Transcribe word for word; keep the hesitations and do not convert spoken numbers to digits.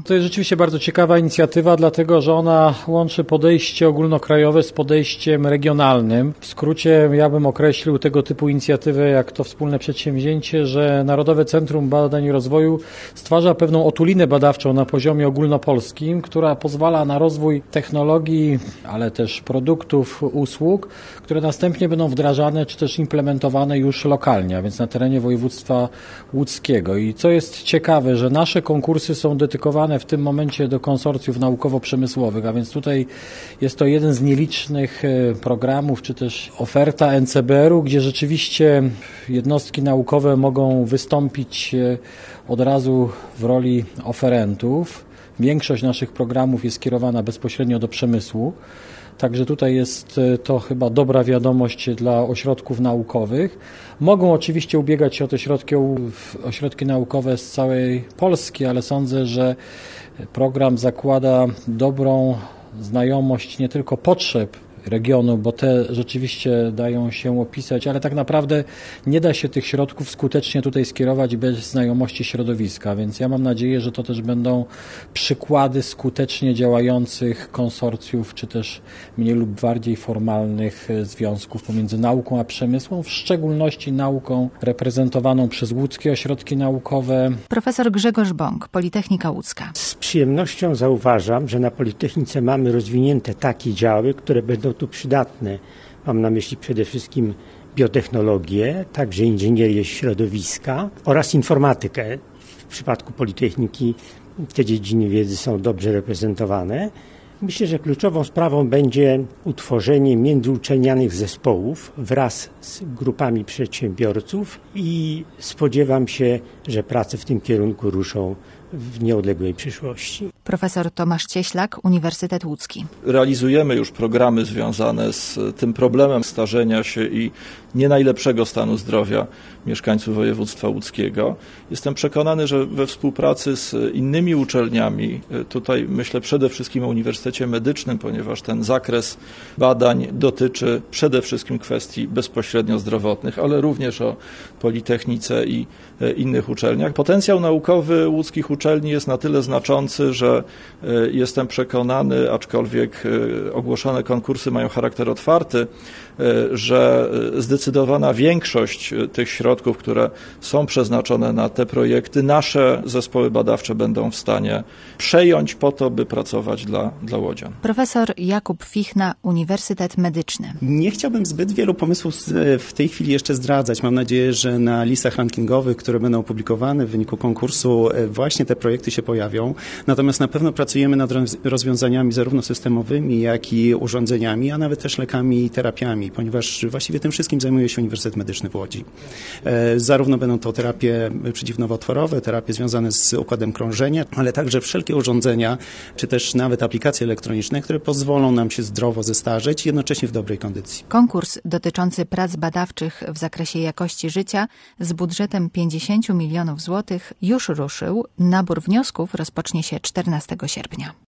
To jest rzeczywiście bardzo ciekawa inicjatywa, dlatego że ona łączy podejście ogólnokrajowe z podejściem regionalnym. W skrócie ja bym określił tego typu inicjatywę jak to wspólne przedsięwzięcie, że Narodowe Centrum Badań i Rozwoju stwarza pewną otulinę badawczą na poziomie ogólnopolskim, która pozwala na rozwój technologii, ale też produktów, usług, które następnie będą wdrażane czy też implementowane już lokalnie, a więc na terenie województwa łódzkiego. I co jest ciekawe, że nasze konkursy są dedykowane w tym momencie do konsorcjów naukowo-przemysłowych, a więc tutaj jest to jeden z nielicznych programów, czy też oferta N C B R-u, gdzie rzeczywiście jednostki naukowe mogą wystąpić od razu w roli oferentów. Większość naszych programów jest skierowana bezpośrednio do przemysłu. Także tutaj jest to chyba dobra wiadomość dla ośrodków naukowych. Mogą oczywiście ubiegać się o te środki, ośrodki naukowe z całej Polski, ale sądzę, że program zakłada dobrą znajomość nie tylko potrzeb regionu, bo te rzeczywiście dają się opisać, ale tak naprawdę nie da się tych środków skutecznie tutaj skierować bez znajomości środowiska, więc ja mam nadzieję, że to też będą przykłady skutecznie działających konsorcjów, czy też mniej lub bardziej formalnych związków pomiędzy nauką a przemysłem, w szczególności nauką reprezentowaną przez łódzkie ośrodki naukowe. Profesor Grzegorz Bąk, Politechnika Łódzka. Z przyjemnością zauważam, że na Politechnice mamy rozwinięte takie działy, które będą tu przydatne. Mam na myśli przede wszystkim biotechnologię, także inżynierię środowiska oraz informatykę. W przypadku Politechniki te dziedziny wiedzy są dobrze reprezentowane. Myślę, że kluczową sprawą będzie utworzenie międzyuczelnianych zespołów wraz z grupami przedsiębiorców i spodziewam się, że prace w tym kierunku ruszą w nieodległej przyszłości. Profesor Tomasz Cieślak, Uniwersytet Łódzki. Realizujemy już programy związane z tym problemem starzenia się i nie najlepszego stanu zdrowia mieszkańców województwa łódzkiego. Jestem przekonany, że we współpracy z innymi uczelniami, tutaj myślę przede wszystkim o Uniwersytecie Medycznym, ponieważ ten zakres badań dotyczy przede wszystkim kwestii bezpośrednio zdrowotnych, ale również o Politechnice i innych uczelniach. Potencjał naukowy łódzkich uczelni jest na tyle znaczący, że jestem przekonany, aczkolwiek ogłoszone konkursy mają charakter otwarty, że zdecydowana większość tych środków, które są przeznaczone na te projekty, nasze zespoły badawcze będą w stanie przejąć po to, by pracować dla, dla łodzian. Profesor Jakub Fichna, Uniwersytet Medyczny. Nie chciałbym zbyt wielu pomysłów w tej chwili jeszcze zdradzać. Mam nadzieję, że na listach rankingowych, które będą opublikowane w wyniku konkursu, właśnie te projekty się pojawią. Natomiast na pewno pracujemy nad rozwiązaniami zarówno systemowymi, jak i urządzeniami, a nawet też lekami i terapiami, ponieważ właściwie tym wszystkim zajmuje się Uniwersytet Medyczny w Łodzi. Zarówno będą to terapie przeciwnowotworowe, terapie związane z układem krążenia, ale także wszelkie urządzenia, czy też nawet aplikacje elektroniczne, które pozwolą nam się zdrowo zestarzeć i jednocześnie w dobrej kondycji. Konkurs dotyczący prac badawczych w zakresie jakości życia z budżetem pięćdziesiąt milionów złotych już ruszył. Nabór wniosków rozpocznie się czternastego sierpnia.